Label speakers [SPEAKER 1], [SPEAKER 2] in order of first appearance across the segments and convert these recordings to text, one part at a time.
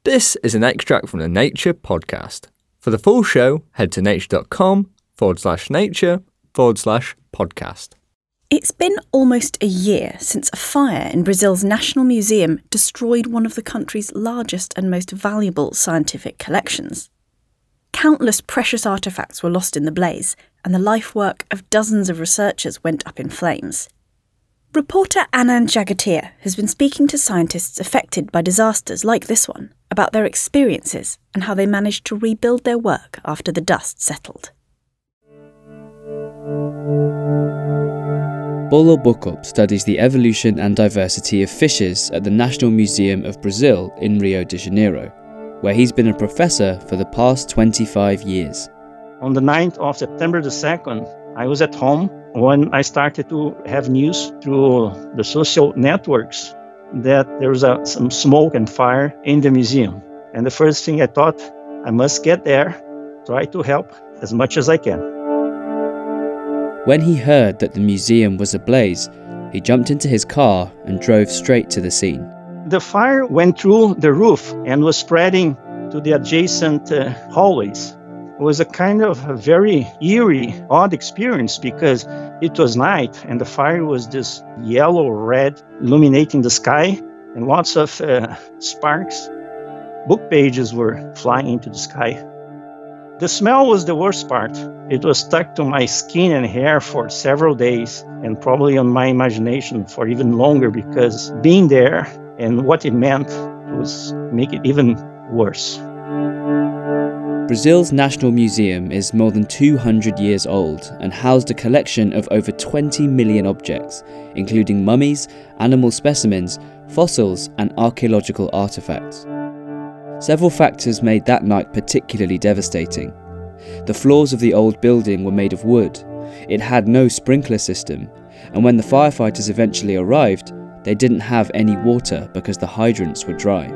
[SPEAKER 1] This is an extract from the Nature podcast. For the full show, head to nature.com/nature/podcast.
[SPEAKER 2] It's been almost a year since a fire in Brazil's National Museum destroyed one of the country's largest and most valuable scientific collections. Countless precious artefacts were lost in the blaze, and the life work of dozens of researchers went up in flames. Reporter Anand Jagatia has been speaking to scientists affected by disasters like this one about their experiences and how they managed to rebuild their work after the dust settled.
[SPEAKER 3] Bolo Bokop studies the evolution and diversity of fishes at the National Museum of Brazil in Rio de Janeiro, where he's been a professor for the past 25 years.
[SPEAKER 4] On the 9th of September the 2nd, I was at home when I started to have news through the social networks that there was some smoke and fire in the museum. And the first thing I thought, I must get there, try to help as much as I can.
[SPEAKER 3] When he heard that the museum was ablaze, he jumped into his car and drove straight to the scene.
[SPEAKER 4] The fire went through the roof and was spreading to the adjacent hallways. It was a kind of a very eerie, odd experience because it was night and the fire was this yellow-red illuminating the sky and lots of sparks. Book pages were flying into the sky. The smell was the worst part. It was stuck to my skin and hair for several days and probably on my imagination for even longer because being there and what it meant was make it even worse.
[SPEAKER 3] Brazil's National Museum is more than 200 years old and housed a collection of over 20 million objects, including mummies, animal specimens, fossils, and archaeological artifacts. Several factors made that night particularly devastating. The floors of the old building were made of wood. It had no sprinkler system, and when the firefighters eventually arrived, they didn't have any water because the hydrants were dry.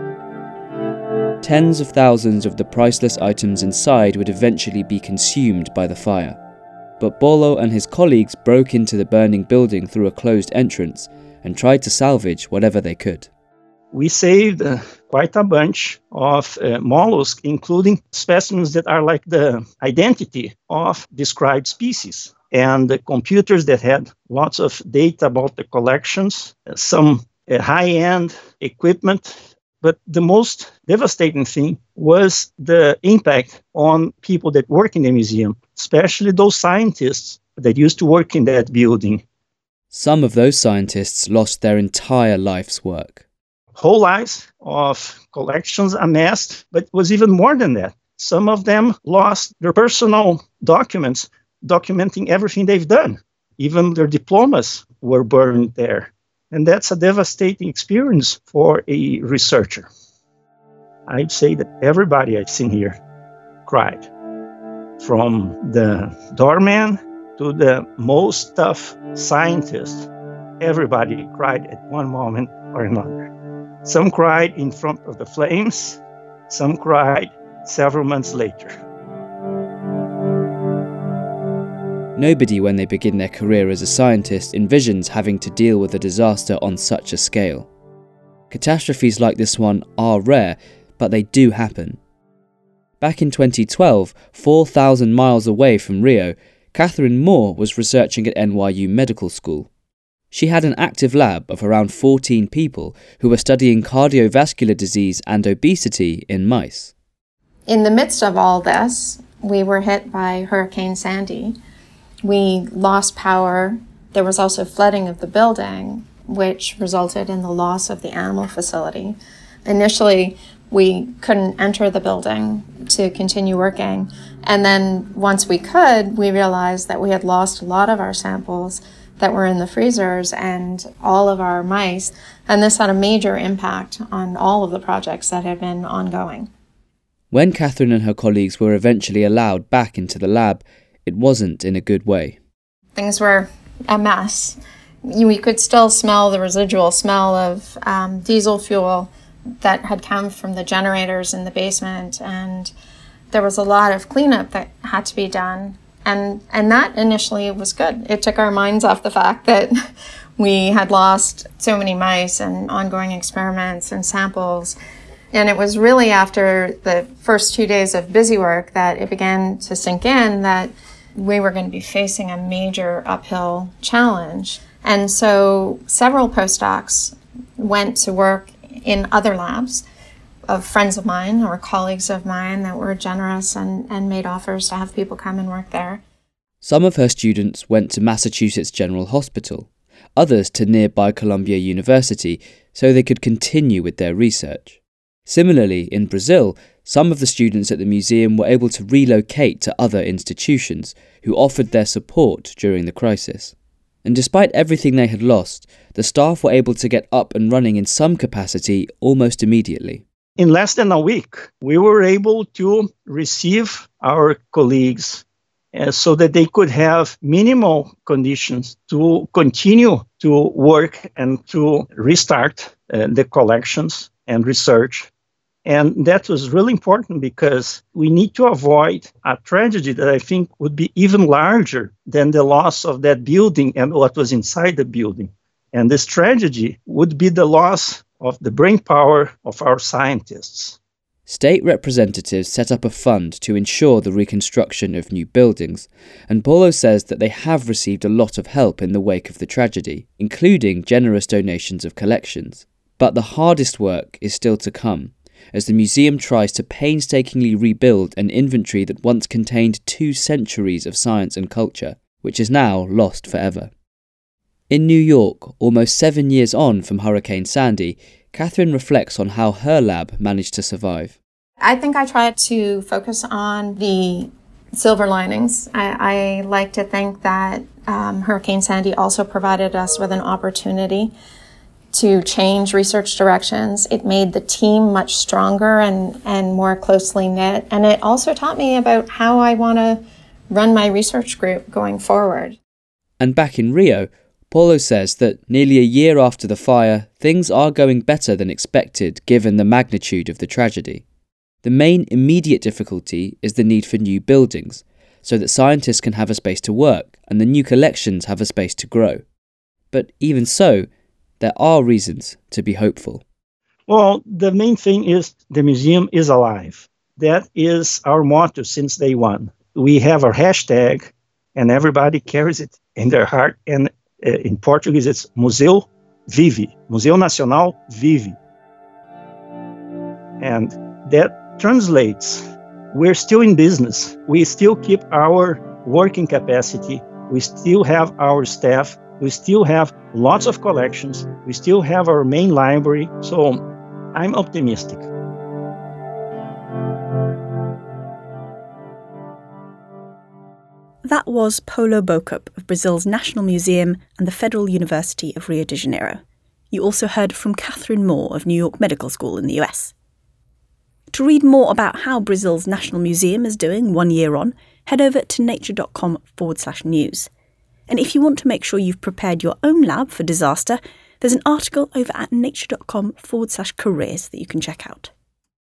[SPEAKER 3] Tens of thousands of the priceless items inside would eventually be consumed by the fire. But Bolo and his colleagues broke into the burning building through a closed entrance and tried to salvage whatever they could.
[SPEAKER 4] We saved quite a bunch of mollusks, including specimens that are like the identity of described species, and the computers that had lots of data about the collections, some high-end equipment. But the most devastating thing was the impact on people that work in the museum, especially those scientists that used to work in that building.
[SPEAKER 3] Some of those scientists lost their entire life's work.
[SPEAKER 4] Whole lives of collections amassed, but it was even more than that. Some of them lost their personal documents documenting everything they've done. Even their diplomas were burned there. And that's a devastating experience for a researcher. I'd say that everybody I've seen here cried. From the doorman to the most tough scientist, everybody cried at one moment or another. Some cried in front of the flames, some cried several months later.
[SPEAKER 3] Nobody, when they begin their career as a scientist, envisions having to deal with a disaster on such a scale. Catastrophes like this one are rare, but they do happen. Back in 2012, 4,000 miles away from Rio, Catherine Moore was researching at NYU Medical School. She had an active lab of around 14 people who were studying cardiovascular disease and obesity in mice.
[SPEAKER 5] In the midst of all this, we were hit by Hurricane Sandy. We lost power. There was also flooding of the building, which resulted in the loss of the animal facility. Initially, we couldn't enter the building to continue working. And then once we could, we realized that we had lost a lot of our samples that were in the freezers and all of our mice. And this had a major impact on all of the projects that had been ongoing.
[SPEAKER 3] When Catherine and her colleagues were eventually allowed back into the lab, it wasn't in a good way.
[SPEAKER 5] Things were a mess. We could still smell the residual smell of diesel fuel that had come from the generators in the basement, and there was a lot of cleanup that had to be done. And that initially was good. It took our minds off the fact that we had lost so many mice and ongoing experiments and samples. And it was really after the first 2 days of busy work that it began to sink in that we were going to be facing a major uphill challenge. And so several postdocs went to work in other labs of friends of mine or colleagues of mine that were generous and made offers to have people come and work there.
[SPEAKER 3] Some of her students went to Massachusetts General Hospital, others to nearby Columbia University so they could continue with their research. Similarly, in Brazil, some of the students at the museum were able to relocate to other institutions who offered their support during the crisis. And despite everything they had lost, the staff were able to get up and running in some capacity almost immediately.
[SPEAKER 4] In less than a week, we were able to receive our colleagues so that they could have minimal conditions to continue to work and to restart the collections and research. And that was really important because we need to avoid a tragedy that I think would be even larger than the loss of that building and what was inside the building. And this tragedy would be the loss of the brain power of our scientists.
[SPEAKER 3] State representatives set up a fund to ensure the reconstruction of new buildings, and Paulo says that they have received a lot of help in the wake of the tragedy, including generous donations of collections. But the hardest work is still to come, as the museum tries to painstakingly rebuild an inventory that once contained 2 centuries of science and culture, which is now lost forever. In New York, almost 7 years on from Hurricane Sandy, Catherine reflects on how her lab managed to survive.
[SPEAKER 5] I think I tried to focus on the silver linings. I like to think that Hurricane Sandy also provided us with an opportunity to change research directions. It made the team much stronger and more closely knit. And it also taught me about how I want to run my research group going forward.
[SPEAKER 3] And back in Rio, Paulo says that nearly a year after the fire, things are going better than expected given the magnitude of the tragedy. The main immediate difficulty is the need for new buildings, so that scientists can have a space to work and the new collections have a space to grow. But even so, there are reasons to be hopeful.
[SPEAKER 4] Well, the main thing is the museum is alive. That is our motto since day one. We have our hashtag and everybody carries it in their heart. And in Portuguese, it's Museu Vive, Museu Nacional Vive. And that translates, we're still in business. We still keep our working capacity. We still have our staff. We still have lots of collections. We still have our main library. So I'm optimistic.
[SPEAKER 2] That was Paulo Bocup of Brazil's National Museum and the Federal University of Rio de Janeiro. You also heard from Catherine Moore of New York Medical School in the US. To read more about how Brazil's National Museum is doing 1 year on, head over to nature.com/news. And if you want to make sure you've prepared your own lab for disaster, there's an article over at nature.com/careers that you can check out.